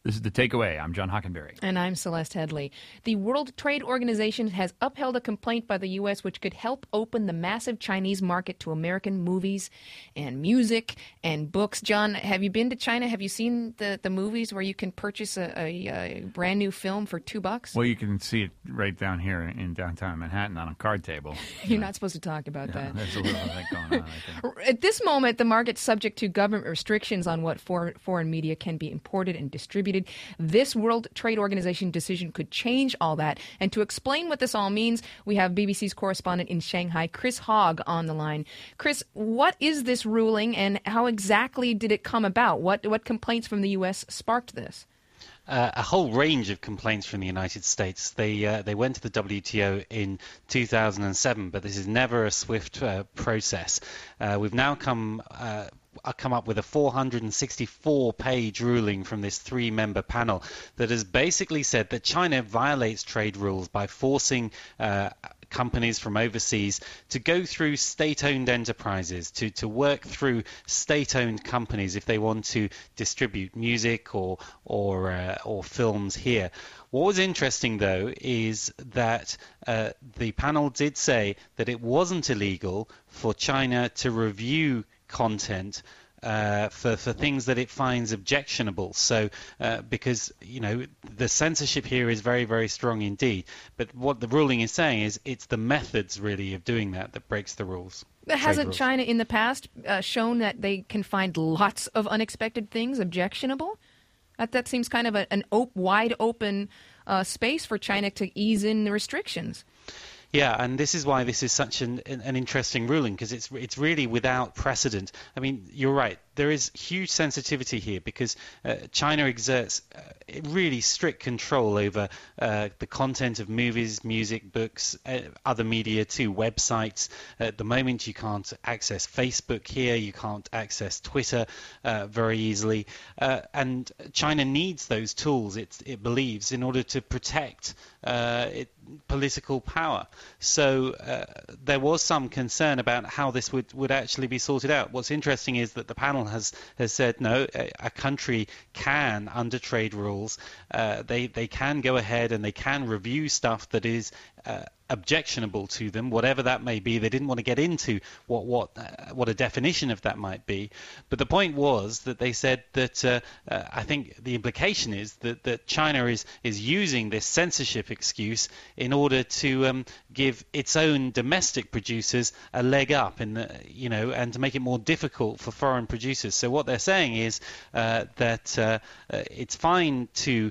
This is The Takeaway. I'm John Hockenberry. And I'm Celeste Headley. The World Trade Organization has upheld a complaint by the U.S. which could help open the massive Chinese market to American movies and music and books. John, have you been to China? Have you seen the movies where you can purchase a brand new film for $2? Well, you can see it right down here in downtown Manhattan on a card table. You're not supposed to talk about that. There's a little of that going on, I think. At this moment, the market's subject to government restrictions on what foreign media can be imported and distributed. This World Trade Organization decision could change all that. And to explain what this all means, we have BBC's correspondent in Shanghai, Chris Hogg, on the line. Chris, what is this ruling and how exactly did it come about? What complaints from the U.S. sparked this? A whole range of complaints from the United States. They went to the WTO in 2007, but this is never a swift process. We've now come up with a 464-page ruling from this 3-member panel that has basically said that China violates trade rules by forcing companies from overseas to go through state-owned enterprises, to work through state-owned companies if they want to distribute music or films here. What was interesting, though, is that the panel did say that it wasn't illegal for China to review content for things that it finds objectionable. So because, the censorship here is very, very strong indeed. But what the ruling is saying is it's the methods, really, of doing that breaks the rules. Hasn't China in the past shown that they can find lots of unexpected things objectionable? That seems kind of an wide open space for China to ease in the restrictions. Yeah, and this is why this is such an interesting ruling, because it's really without precedent. I mean, you're right. There is huge sensitivity here because China exerts really strict control over the content of movies, music, books, other media too, websites. At the moment, you can't access Facebook here. You can't access Twitter very easily. And China needs those tools, it believes, in order to protect political power. So there was some concern about how this would actually be sorted out. What's interesting is that the panel has said no, a country can, under trade rules, they can go ahead and they can review stuff that is objectionable to them, whatever that may be. They didn't want to get into what a definition of that might be, but the point was that they said that I think the implication is that China is using this censorship excuse in order to give its own domestic producers a leg up and to make it more difficult for foreign producers. So what they're saying is that it's fine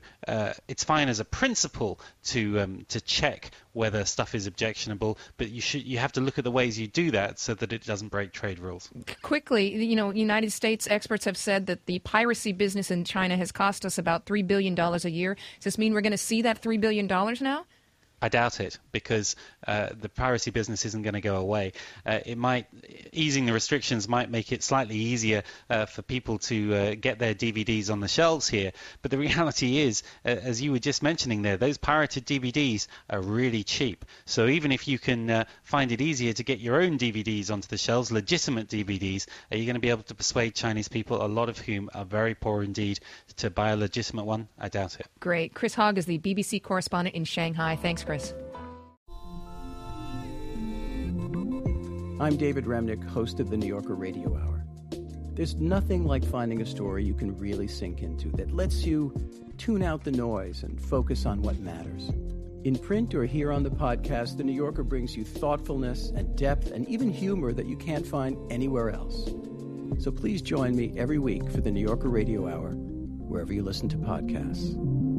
as a principle to check whether stuff is objectionable, but you have to look at the ways you do that so that it doesn't break trade rules. Quickly, United States experts have said that the piracy business in China has cost us about $3 billion a year. Does this mean we're going to see that $3 billion now? I doubt it, because the piracy business isn't going to go away. Easing the restrictions might make it slightly easier for people to get their DVDs on the shelves here. But the reality is, as you were just mentioning there, those pirated DVDs are really cheap. So even if you can find it easier to get your own DVDs onto the shelves, legitimate DVDs, are you going to be able to persuade Chinese people, a lot of whom are very poor indeed, to buy a legitimate one? I doubt it. Great. Chris Hogg is the BBC correspondent in Shanghai. Thanks, Chris. I'm David Remnick, host of the New Yorker Radio Hour. There's nothing like finding a story you can really sink into that lets you tune out the noise and focus on what matters. In print or here on the podcast, the New Yorker brings you thoughtfulness and depth and even humor that you can't find anywhere else. So please join me every week for the New Yorker Radio Hour, wherever you listen to podcasts.